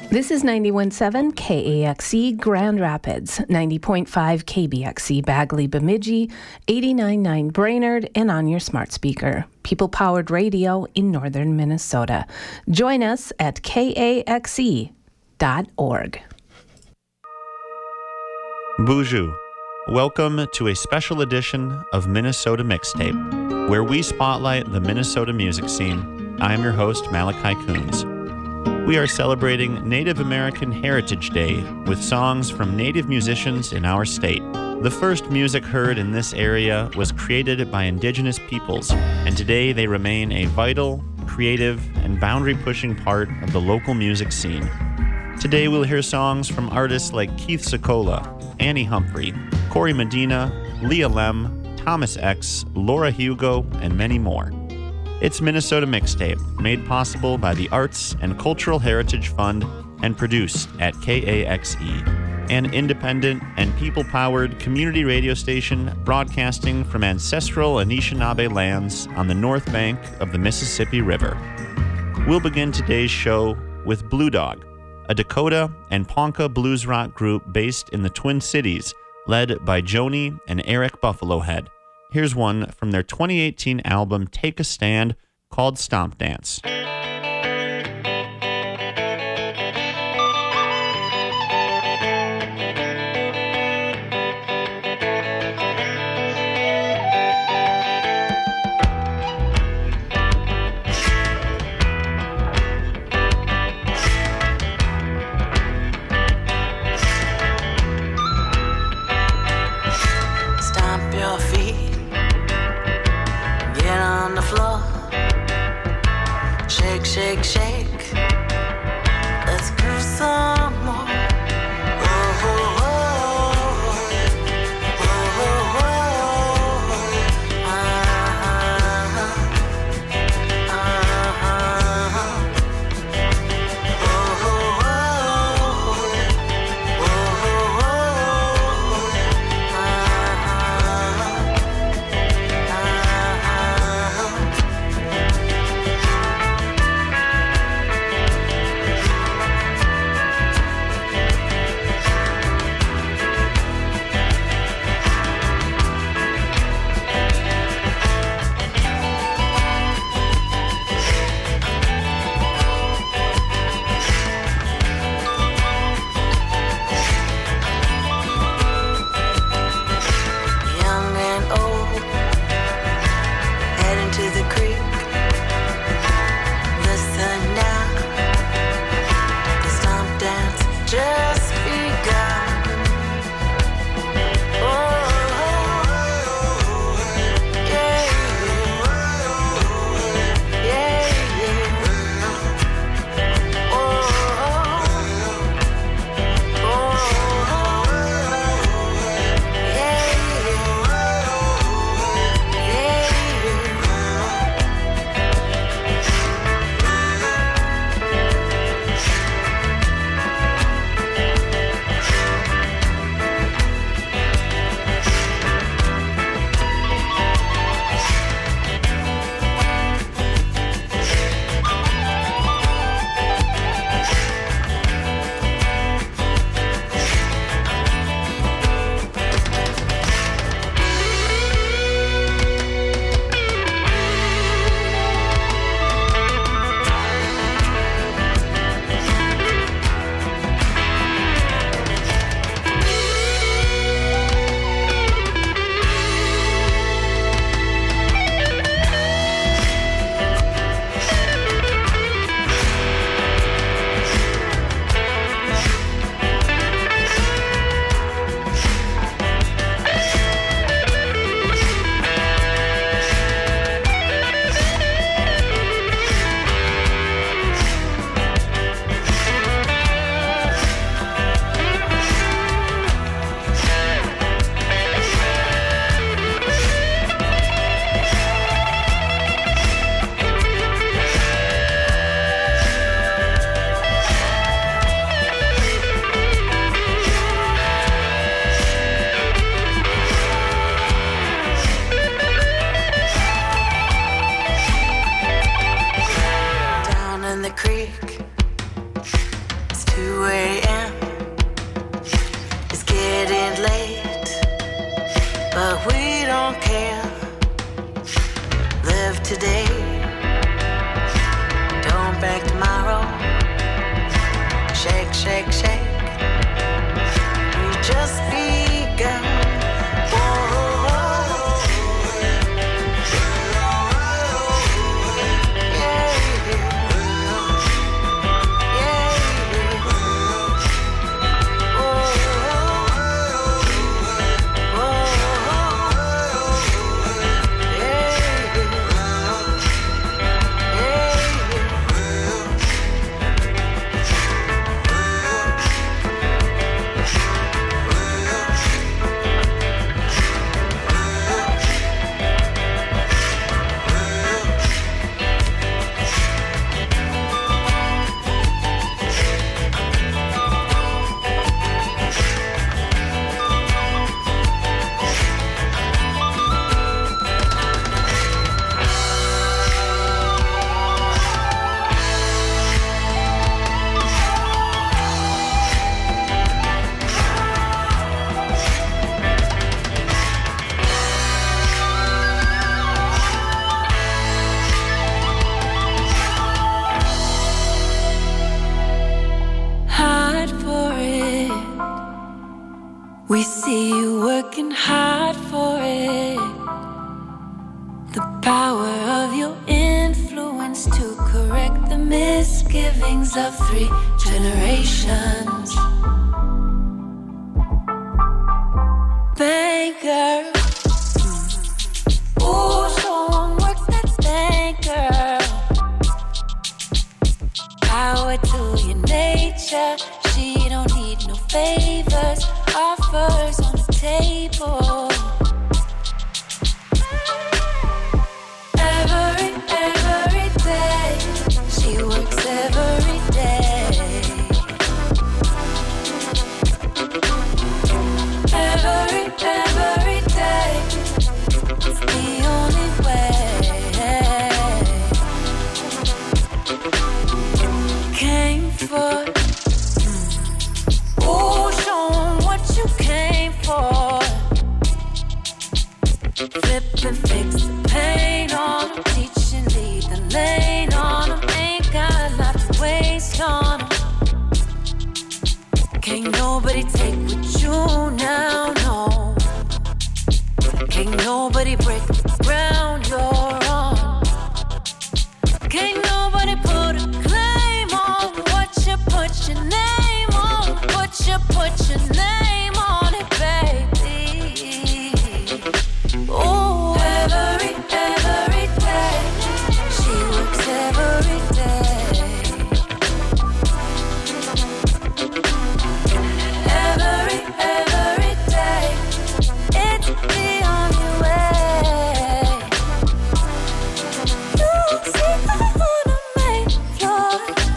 This is 91.7 KAXE Grand Rapids, 90.5 KBXE Bagley Bemidji, 89.9 Brainerd, and on your smart speaker. People-powered radio in northern Minnesota. Join us at kaxe.org. Bonjour. Welcome to a special edition of Minnesota Mixtape, where we spotlight the Minnesota music scene. I am your host, Malachi Coons. We are celebrating Native American Heritage Day with songs from Native musicians in our state. The first music heard in this area was created by Indigenous peoples, and today they remain a vital, creative, and boundary-pushing part of the local music scene. Today we'll hear songs from artists like Keith Secola, Annie Humphrey, Corey Medina, Leah Lem, Thomas X, Laura Hugo, and many more. It's Minnesota Mixtape, made possible by the Arts and Cultural Heritage Fund and produced at KAXE, an independent and people-powered community radio station broadcasting from ancestral Anishinaabe lands on the north bank of the Mississippi River. We'll begin today's show with Blue Dog, a Dakota and Ponca blues rock group based in the Twin Cities, led by Joni and Eric Buffalohead. Here's one from their 2018 album Take a Stand called Stomp Dance. Shake, shake, let's groove some more. Oh, oh, oh, oh, oh, oh, today. Don't beg tomorrow. Shake, shake, shake. We just begun. We see you working hard for it. The power of your influence to correct the misgivings of 3 generations. Banker, ooh, someone work that banker. Power to your nature, she don't need no favors. Offers on the table. Every day, she works every day. Every day, it's the only way. Came for. You came for. Flip and fix the pain on them. Teach and lead the lane on them. Ain't got a lot to waste on them. Can't nobody take what you now know. Can't nobody break the ground you're on. Can't nobody put a claim on what you put your name on. Put your name on it, baby. Oh, every day, she works every day. Every day, it's the only way. You see, I wanna make floor.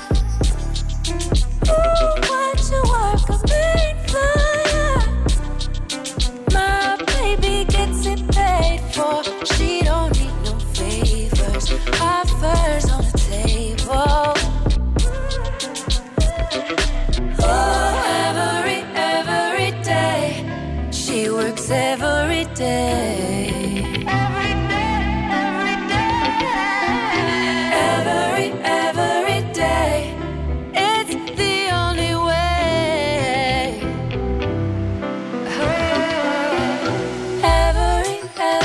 Ooh, watch you work a big flyer. My baby gets it paid for. She don't need no favors. Offers on the table. Oh, every day. She works every day. Every day. It's the only way. Every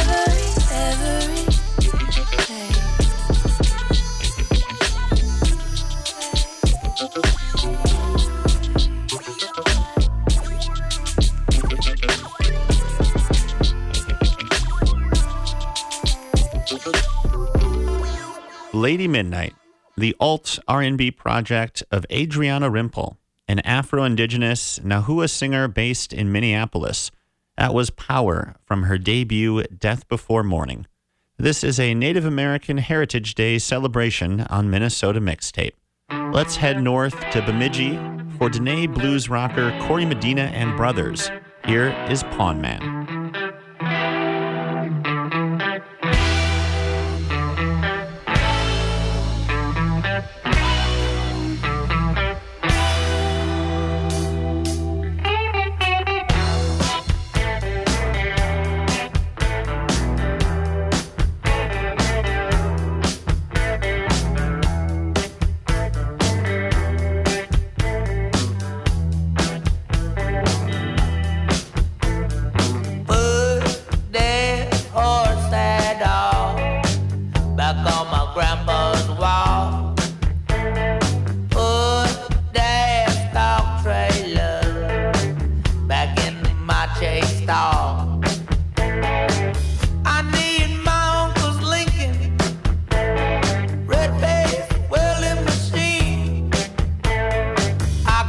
Lady Midnight, the alt R&B project of Adriana Rimple, an Afro-Indigenous Nahua singer based in Minneapolis. That was Power from her debut Death Before Morning. This is a Native American Heritage Day celebration on Minnesota Mixtape. Let's head north to Bemidji for Dene blues rocker Corey Medina and Brothers. Here is Pawn Man.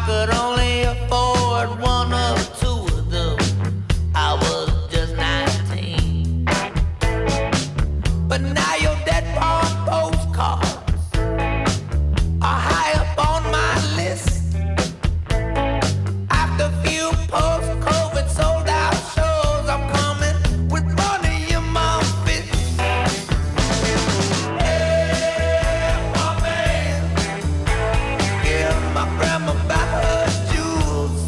could only afford one or two of them. I was just 19. But now your dead boy postcards are high up on my list. After a few post-COVID sold-out shows, I'm coming with money in my fist. Hey, my man, give my grandma back her jewels.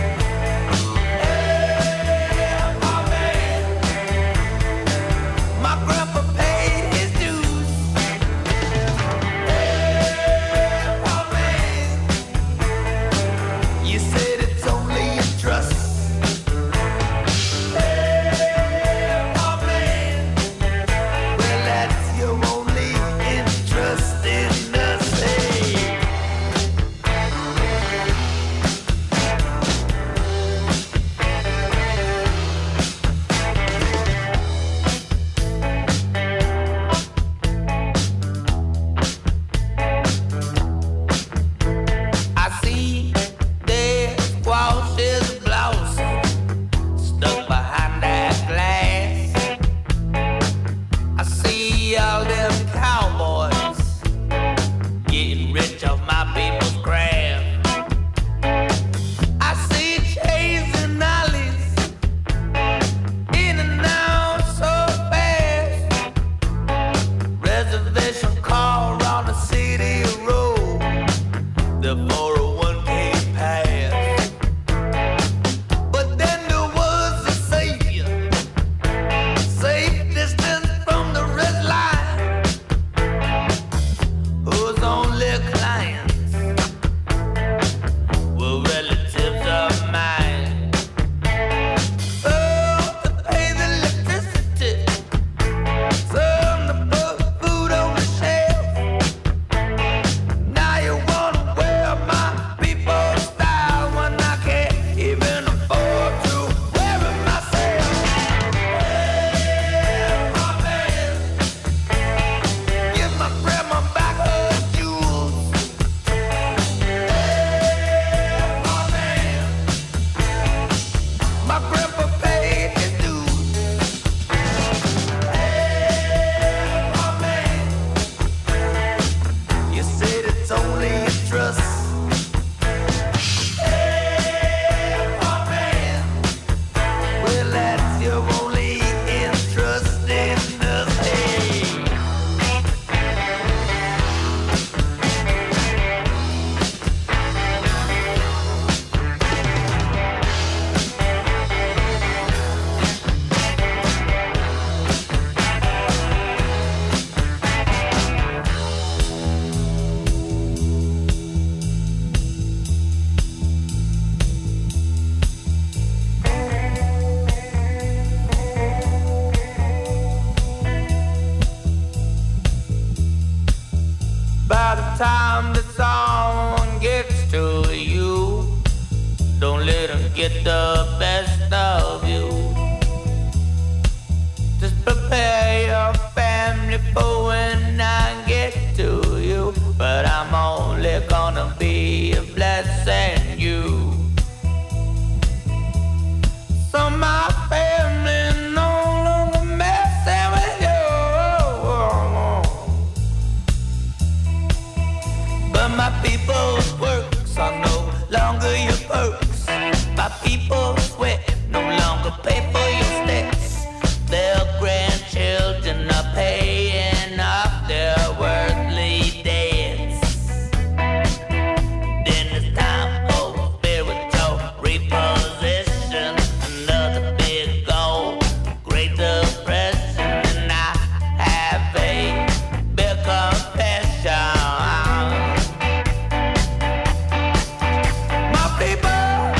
Hey, my man, my grandpa paid his dues. Hey, my man, you said it's only a trust. Hey, my man, well that's your only interest in us. Hey. I see dead squashes blossom stuck behind that glass. I see all them cowboys getting rich off my people's craft. I see chasing alleys in and out so fast. Reservation car on the city road, the 401k pass. But then there was a savior, safe distance from the red line, whose only clients were relatives of mine. Oh, to pay the electricity, some to put food on the shelf. Now you wanna wear my people's style when I can't even afford to wear it myself. Hey, my man, give my grandma back her jewels. Hey, my man, my grandpa paid his dues. Hey, my man, you said it's only a trust. Hey, my man, well that's your only interest in us. Hey. By the time the song gets to you, don't let them get the best of you. Just prepare your family for when I get to you. But I'm only gonna be a blessing you. So my family no longer messing with you. But my people's works are no longer your perks. My people's sweat no longer pay for your steps. Their grandchildren are paying off their worldly debts. Then it's time for spiritual reposition. Another big goal, Great Depression. And I have a big confession. My people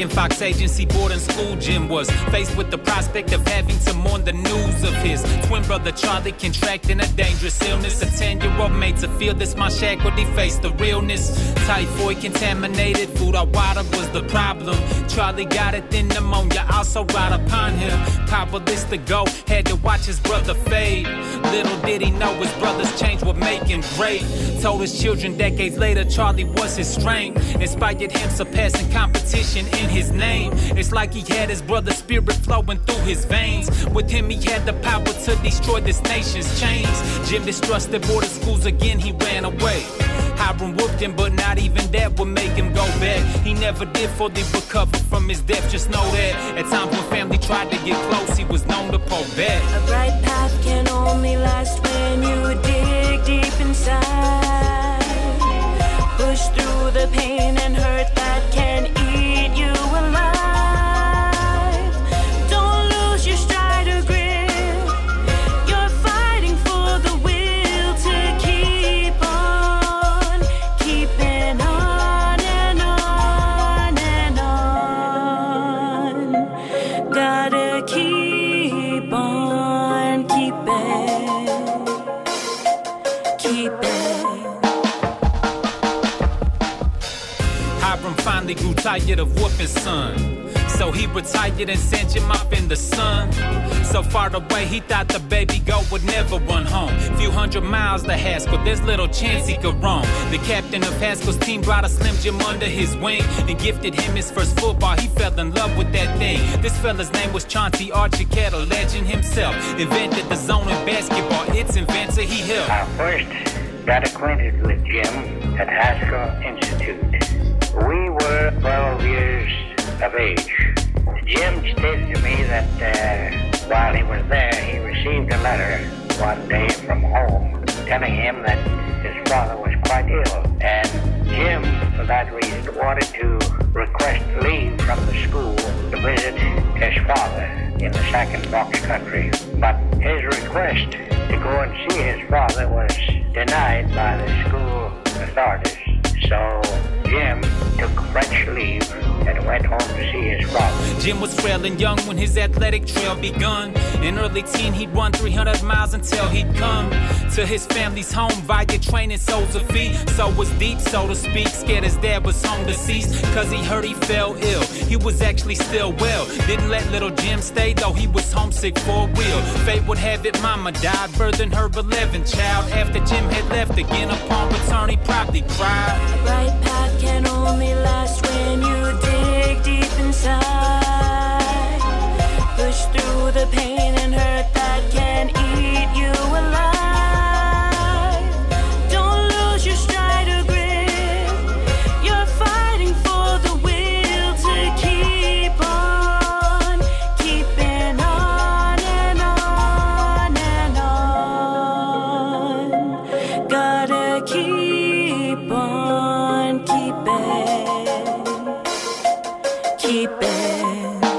Working Fox Agency boarding school, Jim was faced with the prospect of having to mourn the news of his twin brother Charlie contracting a dangerous illness. A 10-year-old made to feel this my shackle, he faced the realness. Typhoid, contaminated food or water was the problem. Charlie got it, then pneumonia also right upon him. Powerless to go, had to watch his brother fade. Little did he know his brother's change would make him great. Told his children decades later Charlie was his strength. Inspired him surpassing competition in his name. It's like he had his brother's spirit flowing through his veins. With him he had the power to destroy this nation's chains. Jim distrusted border schools again, he ran away. Hiram whooped him, but not even that would make him go back. He never did fully recover from his death, just know that. At times when family tried to get close, he was known to pull back. A bright path can only last when you dig deep inside. Push through the pain and hurt that can eat you alive. Don't lose your stride or grip. You're fighting for the will to keep on, keeping on and on and on. Gotta keep on keeping, keeping. Hiram finally grew tired of whooping son, so he retired and sent him up in the sun. So far away he thought the baby goat would never run home. Few hundred miles to Haskell, there's little chance he could roam. The captain of Haskell's team brought a Slim Jim under his wing and gifted him his first football. He fell in love with that thing. This fella's name was Chauncey Archiquette, a legend himself. Invented the zone in basketball, its inventor he helped. I first got acquainted with Jim at Haskell Institute. We were 12 years of age. Jim stated to me that while he was there, he received a letter one day from home telling him that his father was quite ill. And Jim, for that reason, wanted to request leave from the school to visit his father in the Sac and Fox country. But his request to go and see his father was denied by the school authorities. So Jim took French leave and went home to see his father. Jim was frail and young when his athletic trail begun. In early teen, he'd run 300 miles until he'd come to his family's home via training soles of feet. So was deep, so to speak, scared his dad was home deceased, cause he heard he fell ill. He was actually still well. Didn't let little Jim stay, though he was homesick for real. Fate would have it, mama died, birthing her 11th child. After Jim had left again, upon return, he probably cried. A bright path can only last when you dig deep inside. Push through the pain and hurt that can eat you alive. Don't lose your stride or grip. You're fighting for the will to keep on, keeping on and on and on. Gotta keep on keeping.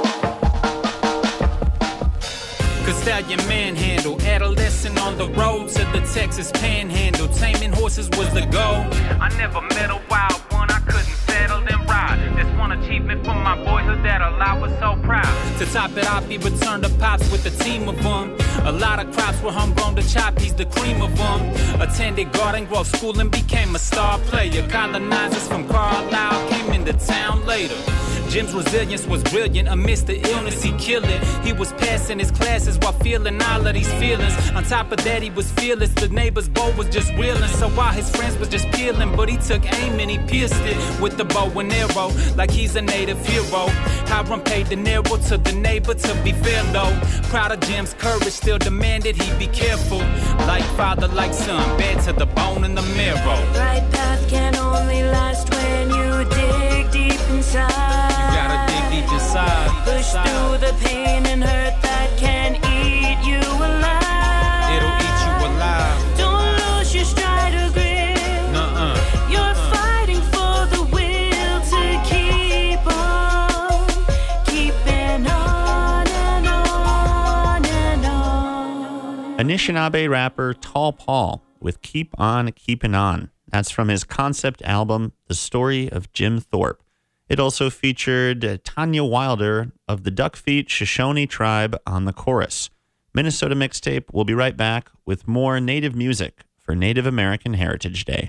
Stallion manhandle, adolescent on the road to the Texas Panhandle. Taming horses was the goal. I never met a wild one, I couldn't settle and ride. This one achievement from my boyhood that I was so proud. To top it off, he returned to Pops with a team of them. A lot of crops were homegrown to chop, he's the cream of them. Attended Garden Grove School and became a star player. Colonizers from Carlisle came into town later. Jim's resilience was brilliant. Amidst the illness, he killed it. He was passing his classes while feeling all of these feelings. On top of that, he was fearless. The neighbor's bow was just reeling. So while his friends was just peeling, but he took aim and he pierced it with the bow and arrow, like he's a native hero. Hiram paid dinero to the neighbor, to be fair though. Proud of Jim's courage, still demanded he be careful. Like father, like son, bad to the bone and the marrow. Right path can only last when you dig deep inside. You gotta dig deep inside. Push through the pain and hurt that can eat you alive. It'll eat you alive. Don't lose your stride or grip. Nuh-uh. You're fighting for the will to keep on, keeping on and on and on. Anishinaabe rapper Tall Paul with Keep On Keepin' On. That's from his concept album, The Story of Jim Thorpe. It also featured Tanya Wilder of the Duckfeet Shoshone Tribe on the chorus. Minnesota Mixtape will be right back with more Native music for Native American Heritage Day.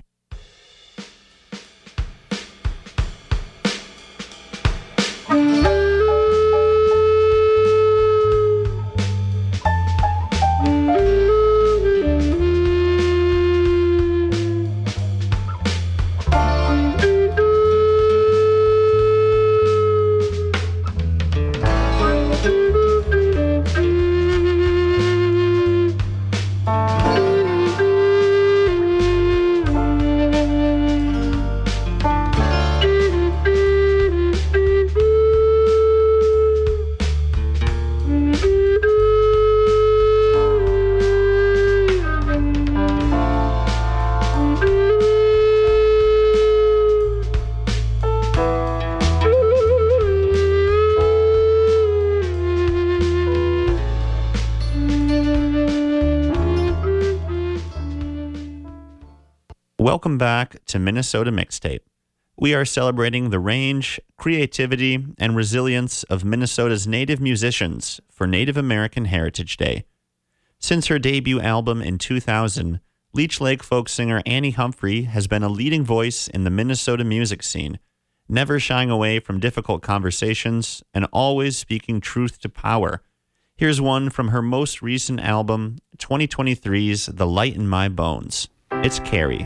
Welcome back to Minnesota Mixtape. We are celebrating the range, creativity, and resilience of Minnesota's native musicians for Native American Heritage Day. Since her debut album in 2000, Leech Lake folk singer Annie Humphrey has been a leading voice in the Minnesota music scene, never shying away from difficult conversations and always speaking truth to power. Here's one from her most recent album, 2023's The Light in My Bones. It's Carrie.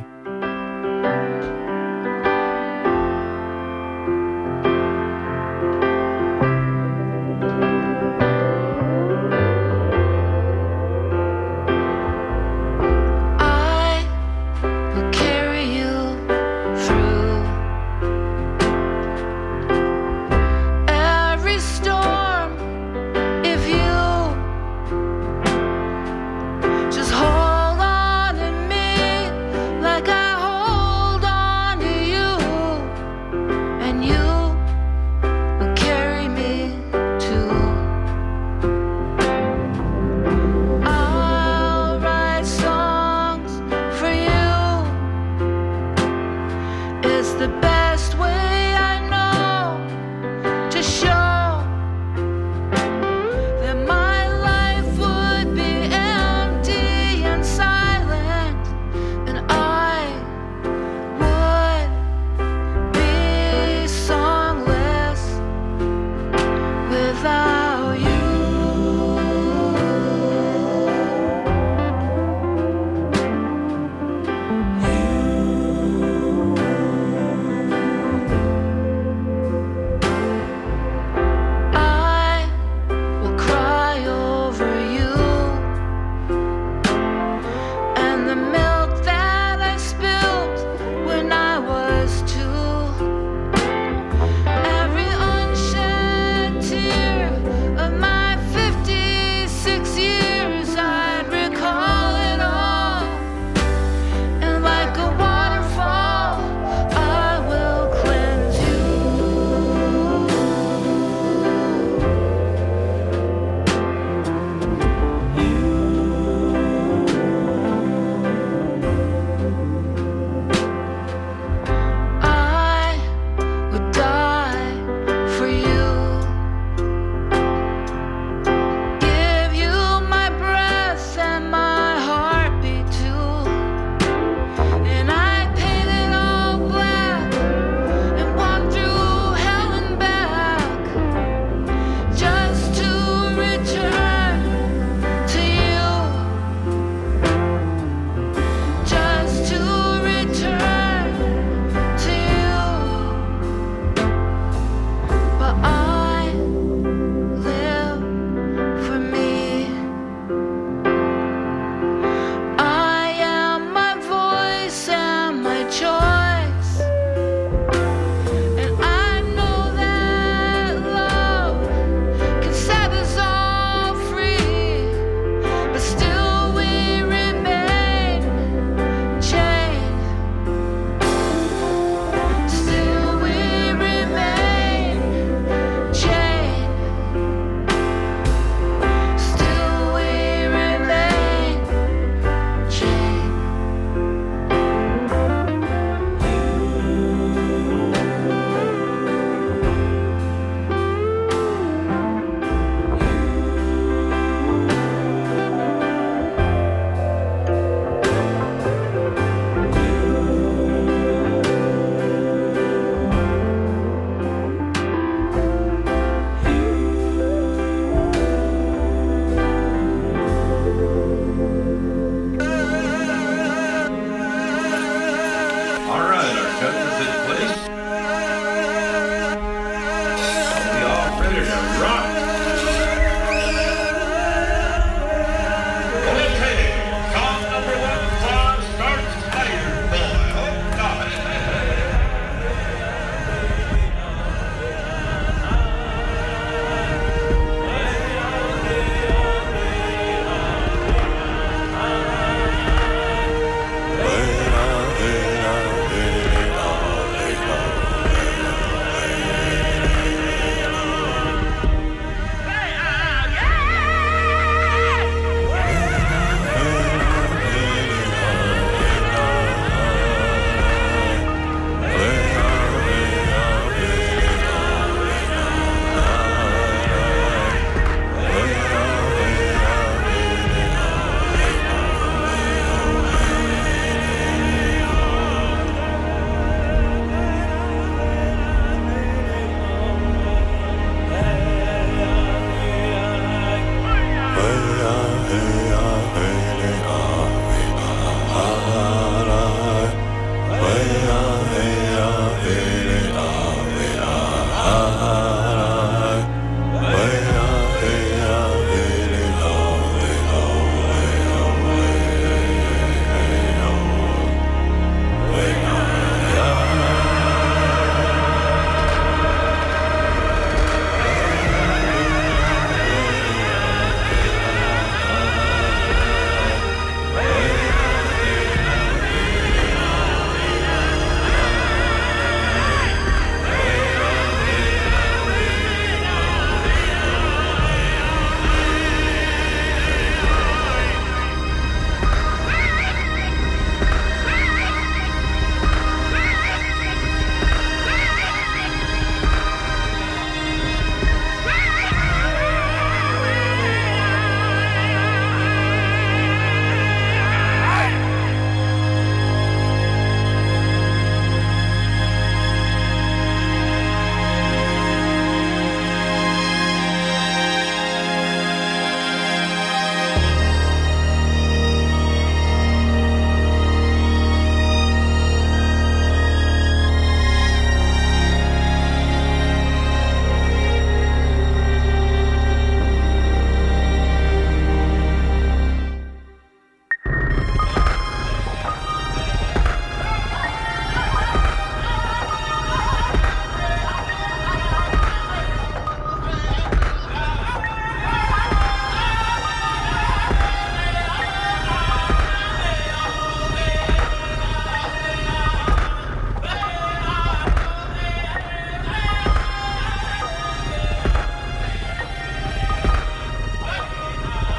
Like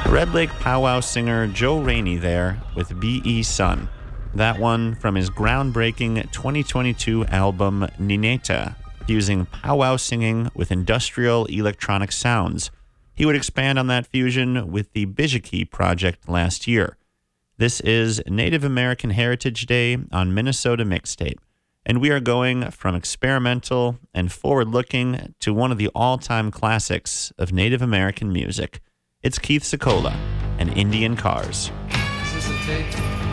Red Lake powwow singer Joe Rainey there with B.E. Sun. That one from his groundbreaking 2022 album Nineta, fusing powwow singing with industrial electronic sounds. He would expand on that fusion with the Bijiki project last year. This is Native American Heritage Day on Minnesota Mixtape, and we are going from experimental and forward-looking to one of the all-time classics of Native American music. It's Keith Secola and Indian Cars. Is this a tape?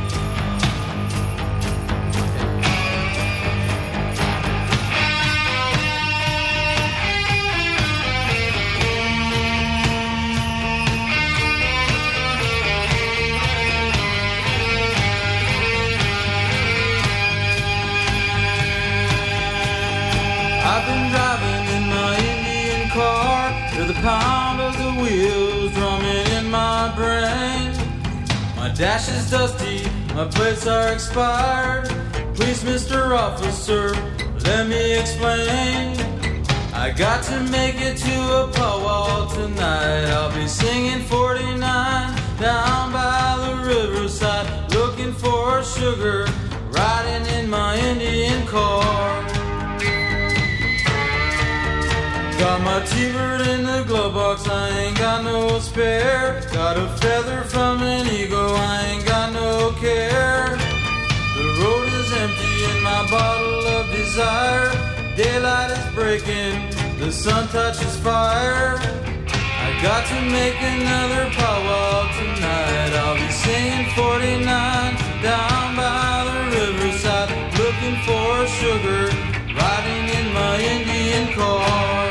I've been driving in my Indian car, hear the pound of the wheels drumming in my brain. My dash is dusty, my plates are expired. Please, Mr. Officer, let me explain. I got to make it to a powwow tonight. I'll be singing 49 down by the riverside, looking for sugar, riding in my Indian car. Got my T-bird in the glove box, I ain't got no spare. Got a feather from an eagle, I ain't got no care. The road is empty and my bottle of desire. Daylight is breaking, the sun touches fire. I got to make another powwow tonight. I'll be singing 49 down by the riverside, looking for sugar, riding in my Indian car.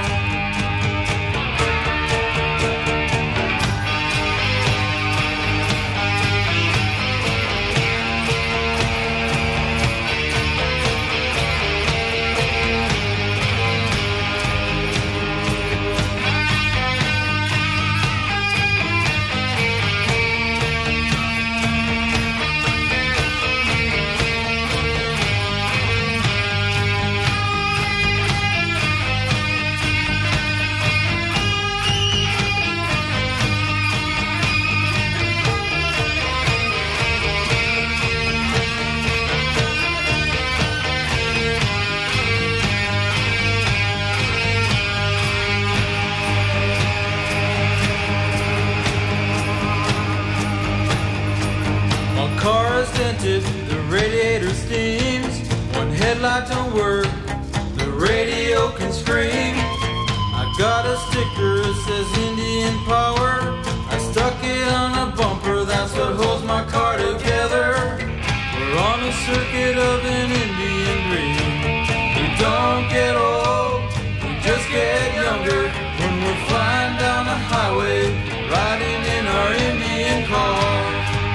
The radiator steams, one headlight don't work, the radio can scream. I got a sticker that says Indian Power, I stuck it on a bumper, that's what holds my car together. We're on a circuit of an Indian dream. We don't get old, we just get younger, when we're flying down the highway, riding in our Indian car.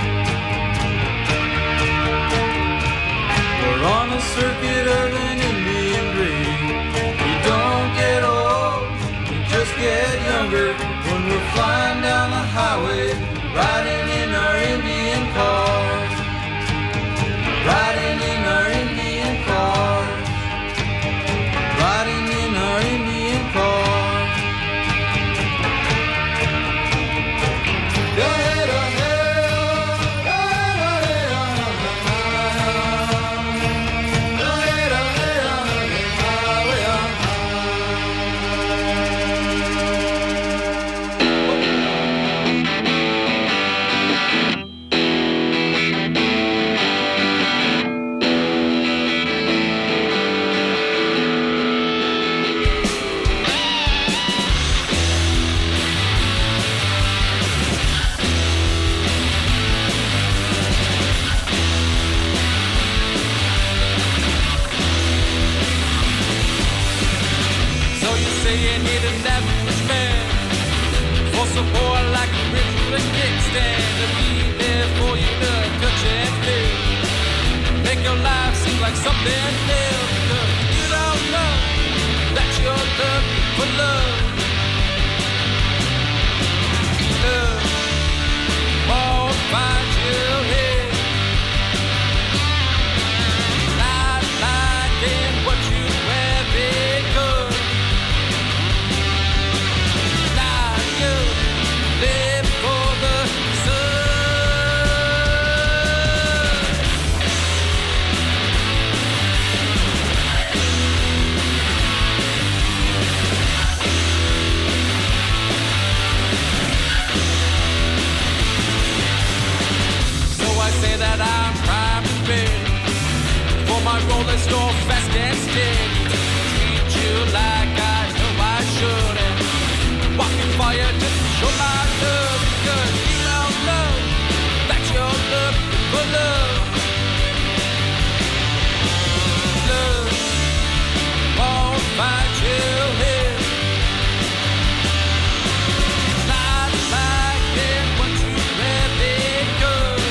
We're on a circuit of an Indian dream. We don't get old, we just get younger, when we're flying down the highway, riding in our Indian cars. Riding in our Indian cars. Riding in our Indian cars. Go ahead, go ahead. Like something new, because you don't know that you're looking for love. Love won't find you here, not liking what you wear because now you live for the roll as you're fast and steady. Treat you like I know I shouldn't. Walking fire just to show my love. Because you don't know that you're looking for love. Love won't find you here. Not like it what you really could.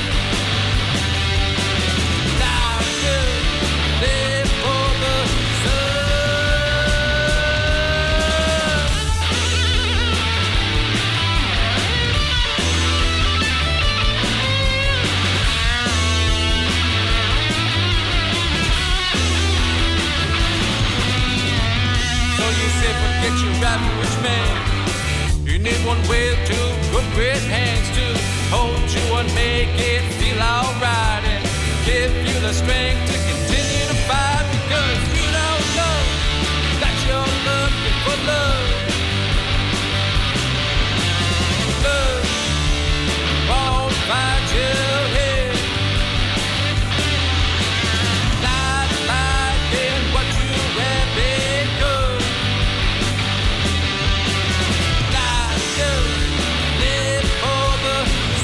Now you live for the forget your average man. You need one with two good great hands to hold you and make it feel alright and give you the strength to continue to fight. Because you don't know that you're looking for love. Love won't find you here. Not liking what you really could. Live for the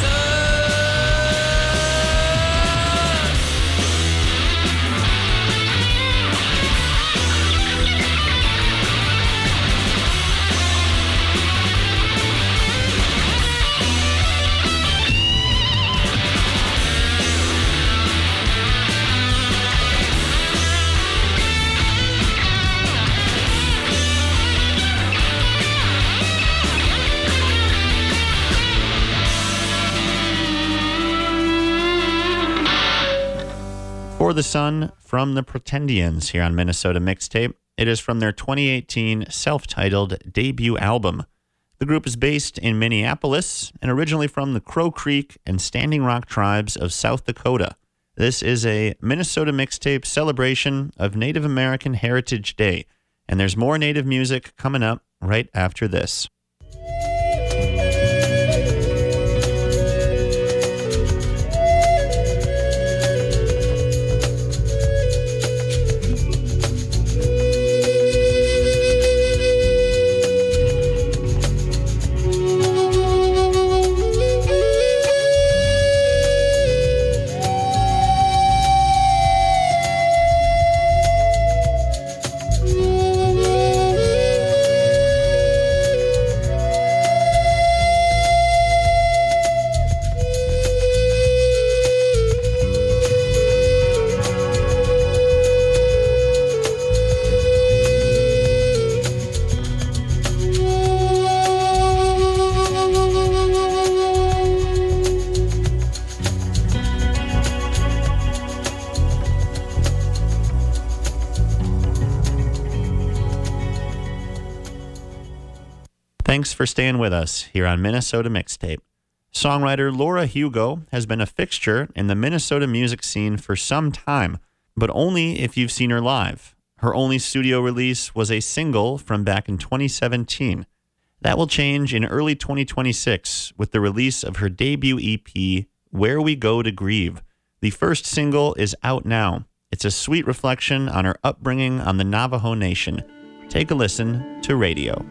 For the Sun from the Pretendians here on Minnesota Mixtape. It is from their 2018 self-titled debut album. The group is based in Minneapolis and originally from the Crow Creek and Standing Rock tribes of South Dakota. This is a Minnesota Mixtape celebration of Native American Heritage Day, and there's more Native music coming up right after this. Thanks for staying with us here on Minnesota Mixtape. Songwriter Laura Hugo has been a fixture in the Minnesota music scene for some time, but only if you've seen her live. Her only studio release was a single from back in 2017. That will change in early 2026 with the release of her debut EP, Where We Go to Grieve. The first single is out now. It's a sweet reflection on her upbringing on the Navajo Nation. Take a listen to Radio.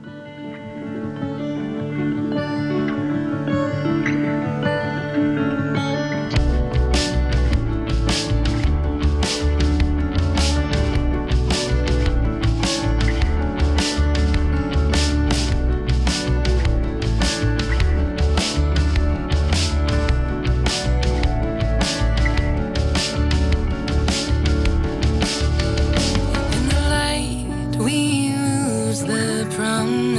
In the light, we lose the promise.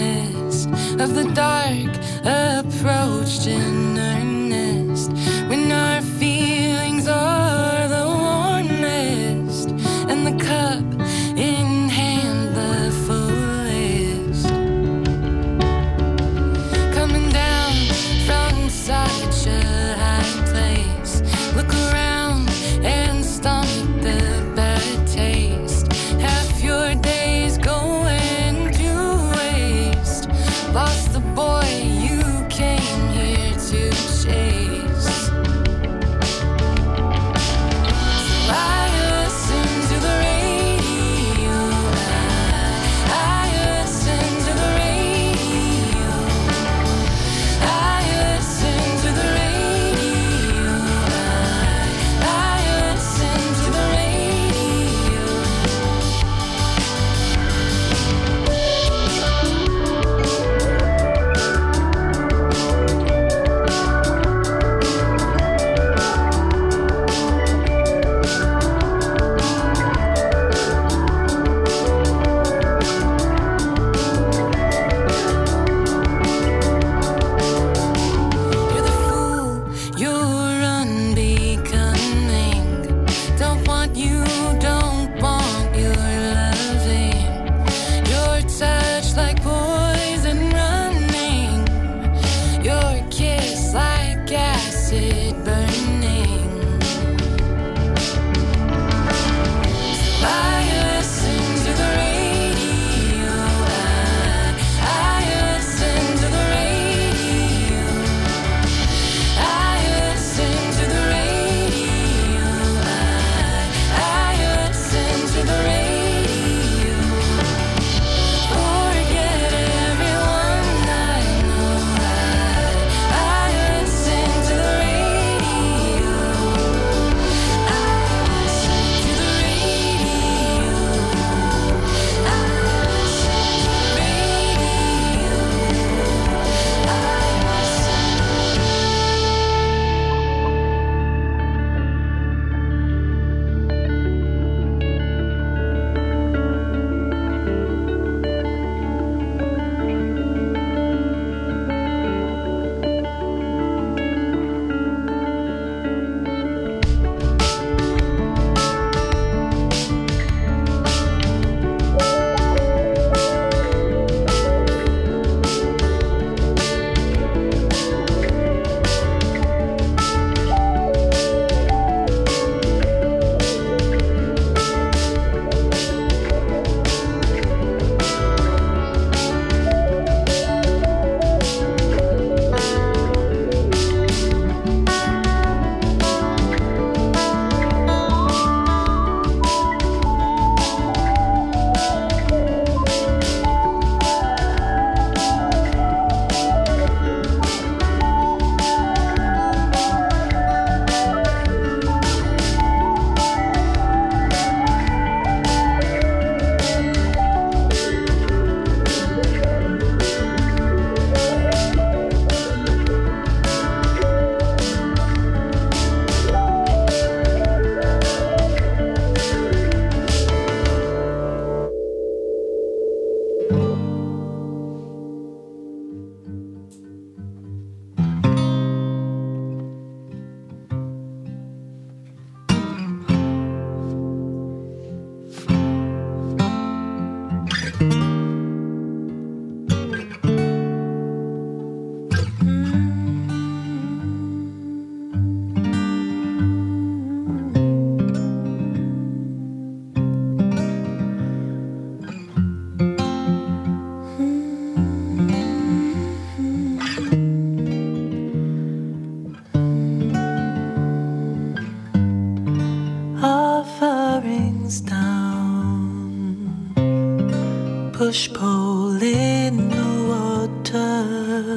push-pull in the water.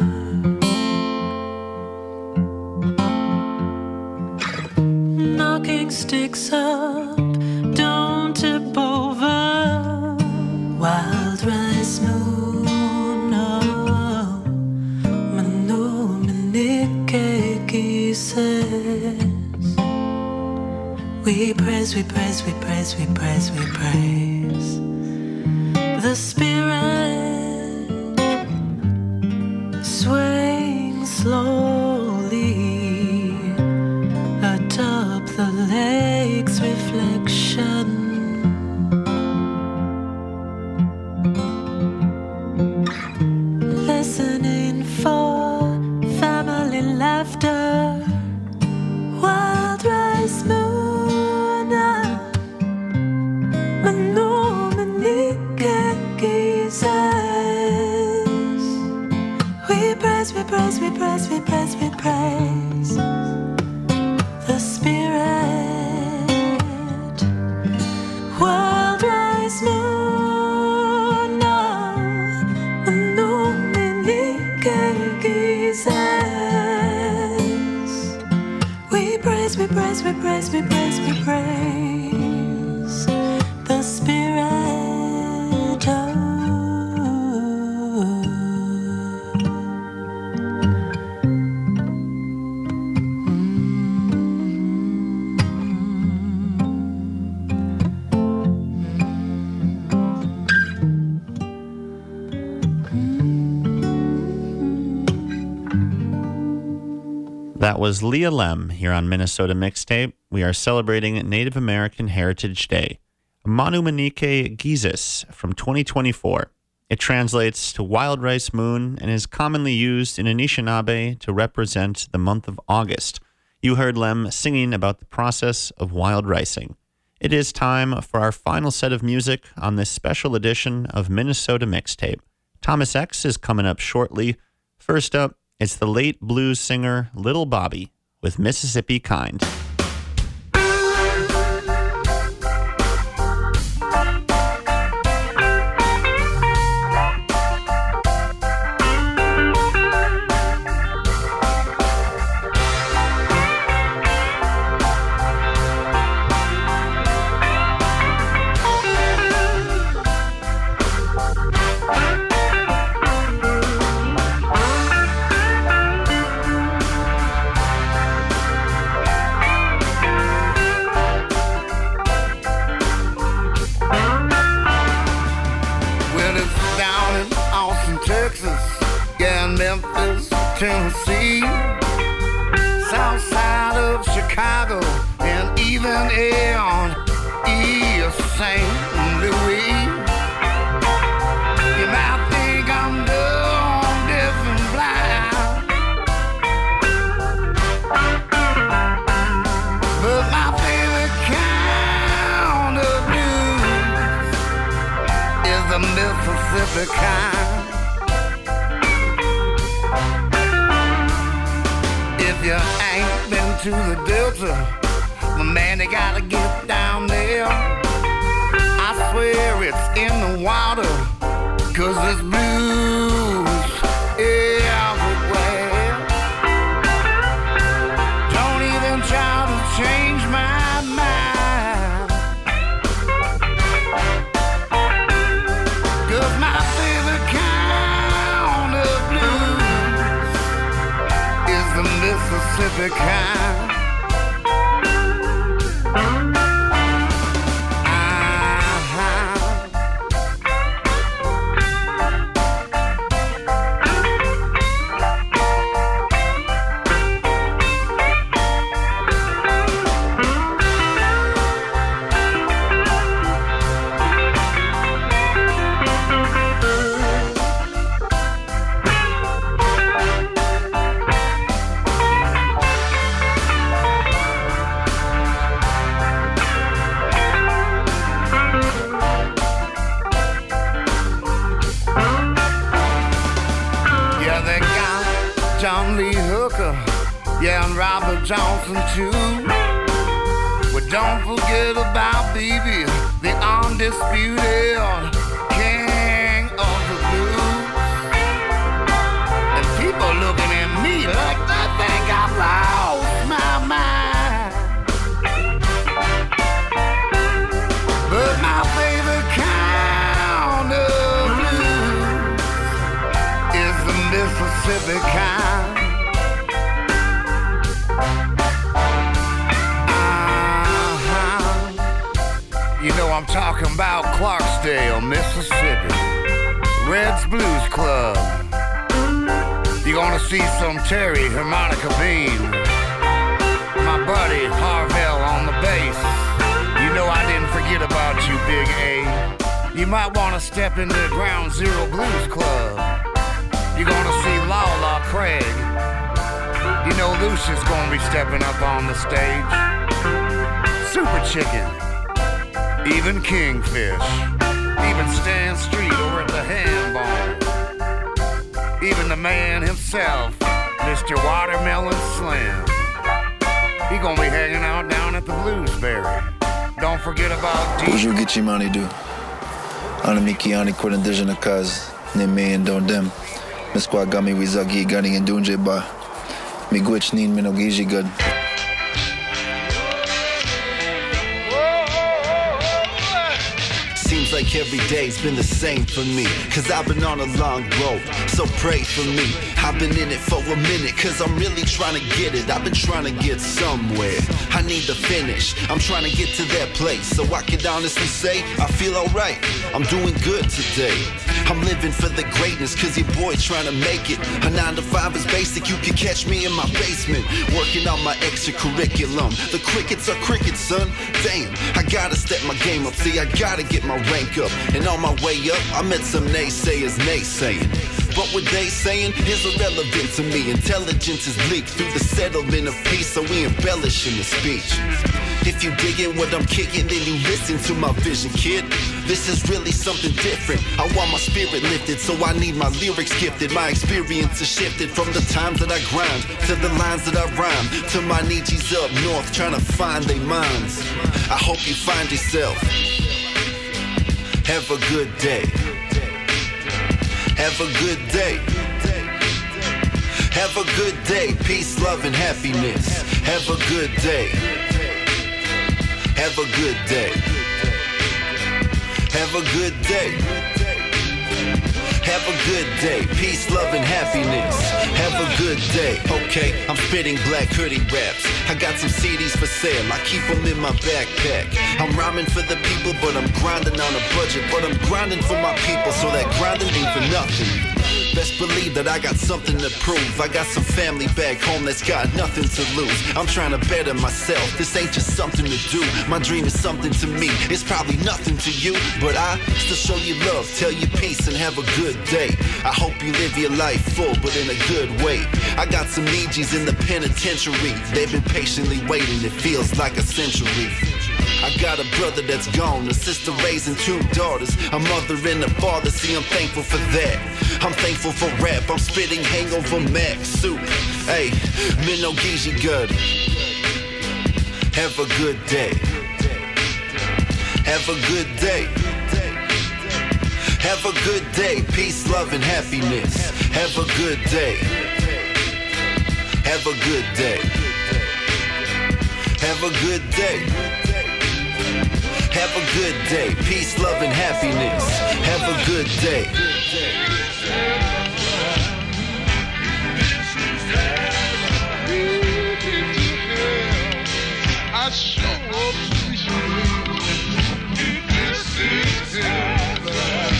Knocking sticks up, don't tip over. Wild rice moon, oh, Manu Minike says. We praise, we praise, we praise, we praise, we praise the Spirit swaying slowly atop the lake's reflection. Listening for family laughter. Wild rice moon, Manu Minike Jesus. We praise, we praise, we praise, we praise, we praise the Spirit. Wild rice moon, Manu Minike Jesus. We praise, we praise, we praise, we praise, we praise the Spirit. That was Leah Lem here on Minnesota Mixtape. We are celebrating Native American Heritage Day. Manu Minike Gizis from 2024. It translates to Wild Rice Moon and is commonly used in Anishinaabe to represent the month of August. You heard Lem singing about the process of wild ricing. It is time for our final set of music on this special edition of Minnesota Mixtape. Thomas X is coming up shortly. First up, it's the late blues singer Little Bobby with Mississippi Kind. Tennessee, south side of Chicago, and even on East St. Louis. You might think I'm dumb, deaf, and blind, but my favorite kind of blues is the Mississippi kind. If you ain't been to the Delta, well, man, you gotta get down there. I swear it's in the water, 'cause there's blues everywhere. Don't even try to change my mind, 'cause my favorite kind of blues is the Mississippi kind. Yeah, and Robert Johnson too. Well, don't forget about Bibi, the undisputed king of the blues. And people looking at me like they think I've lost my mind. But my favorite kind of blues is the Mississippi kind. You know I'm talking about Clarksdale, Mississippi, Red's Blues Club. You're gonna see some Terry harmonica bean, my buddy Harvell on the bass. You know I didn't forget about you, Big A. You might wanna step into Ground Zero Blues Club. You're gonna see Lala Craig. You know Lucia's gonna be stepping up on the stage. Super Chicken. Even Kingfish, even Stan Street over at the Hambone, even the man himself, Mr. Watermelon Slim. He gonna be hanging out down at the Bluesberry. Don't forget about Bonjour Gitchimani do. Anamiki ani Kordendijana Kaz, Neme and Don Dem. Miskwa Gami Wizagi Gunning and Dunje Ba. Migwich Nin Minogiji Good. Seems like every day's been the same for me, cause I've been on a long road, so pray for me. I've been in it for a minute, cause I'm really trying to get it. I've been trying to get somewhere, I need to finish. I'm trying to get to that place, so I can honestly say I feel alright, I'm doing good today. I'm living for the greatness, cause your boy trying to make it. A 9 to 5 is basic, you can catch me in my basement, working on my extracurriculum. The crickets are crickets, son, damn, I gotta step my game up. See, I gotta get my rank up, and on my way up, I met some naysayers naysaying. But what they saying is irrelevant to me. Intelligence is leaked through the settlement of peace, so we embellish in the speech. If you digging what I'm kicking, then you listen to my vision, kid. This is really something different. I want my spirit lifted, so I need my lyrics gifted. My experience is shifted from the times that I grind to the lines that I rhyme, to my Nietzsche's up north trying to find their minds. I hope you find yourself. Have a good day. Have a good day. Have a good day. Peace, love, and happiness. Have a good day. Have a good day. Have a good day. Have a good day. Peace, love, and happiness. Have a good day. Okay, I'm spitting black hoodie raps. I got some CDs for sale, I keep them in my backpack. I'm rhyming for the people, but I'm grinding on a budget. But I'm grinding for my people, so that grinding ain't for nothing. Best believe that I got something to prove. I got some family back home that's got nothing to lose. I'm trying to better myself, this ain't just something to do. My dream is something to me, it's probably nothing to you, but I still show you love, tell you peace, and have a good day. I hope you live your life full, but in a good way. I got some Nijis in the penitentiary, they've been patiently waiting, it feels like a century. I got a brother that's gone, a sister raising 2 daughters, a mother and a father, see I'm thankful for that. I'm thankful for rap, I'm spitting hangover Mac soup. Hey, Minno Gigi good. Have a good day. Have a good day. Have a good day, peace, love, and happiness. Have a good day. Have a good day. Have a good day. Have a good day, peace, love, and happiness. Have a good day. I show up to you. This is heaven.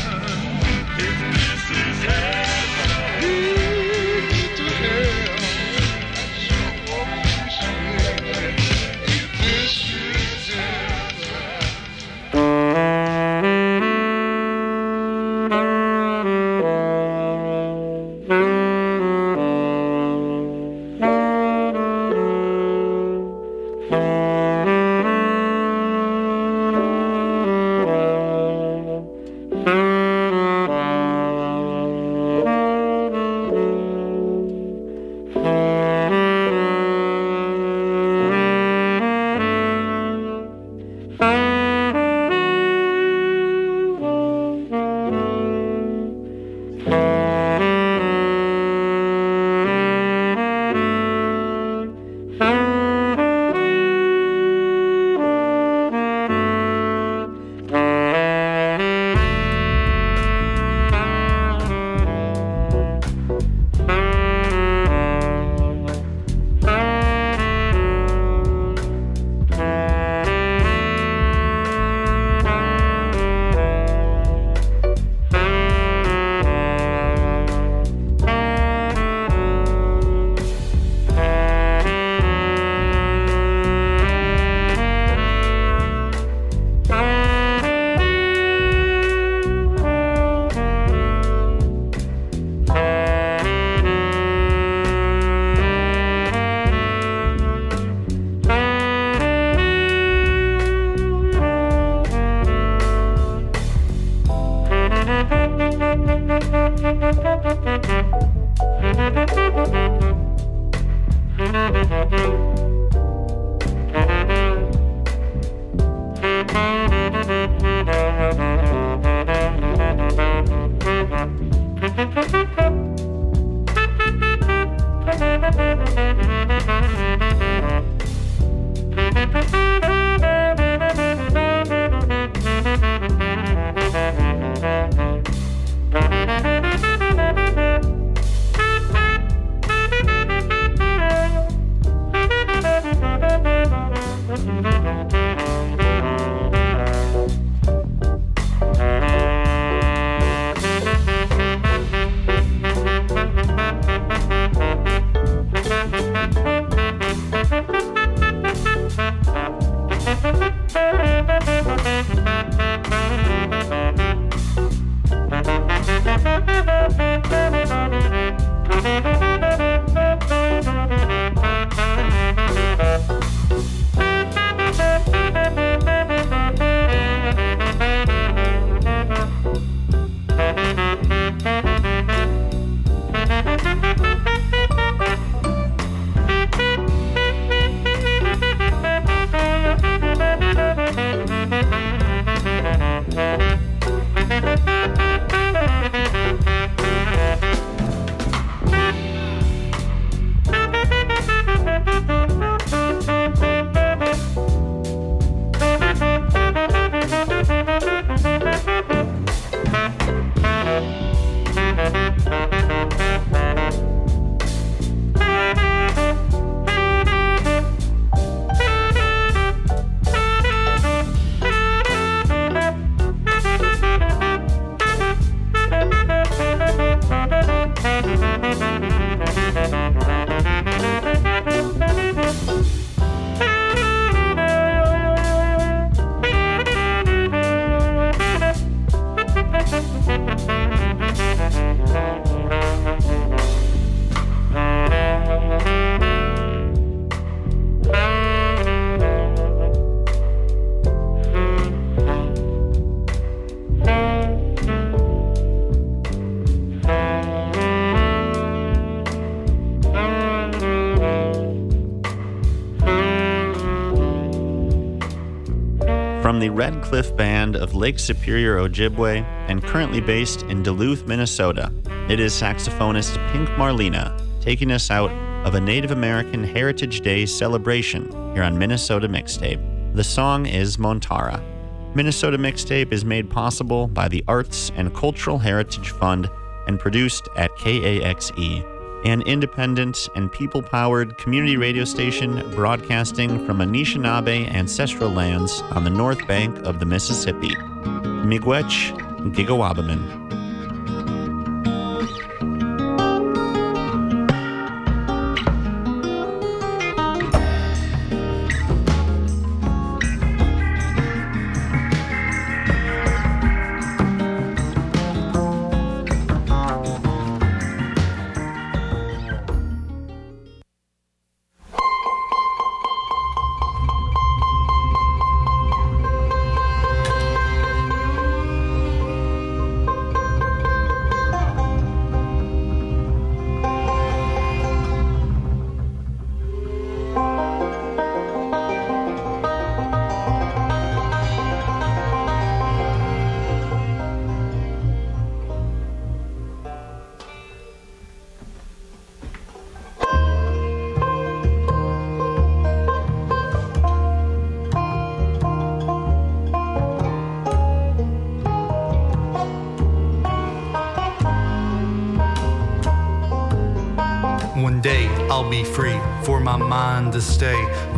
This is heaven. To hell. I show up to you. This is heaven. from the Red Cliff Band of Lake Superior, Ojibwe, and currently based in Duluth, Minnesota. It is saxophonist Pink Marlena taking us out of a Native American Heritage Day celebration here on Minnesota Mixtape. The song is Montara. Minnesota Mixtape is made possible by the Arts and Cultural Heritage Fund and produced at KAXE, an independent and people-powered community radio station broadcasting from Anishinaabe ancestral lands on the north bank of the Mississippi. Miigwech Gigawabamin. One day I'll be free for my mind to stay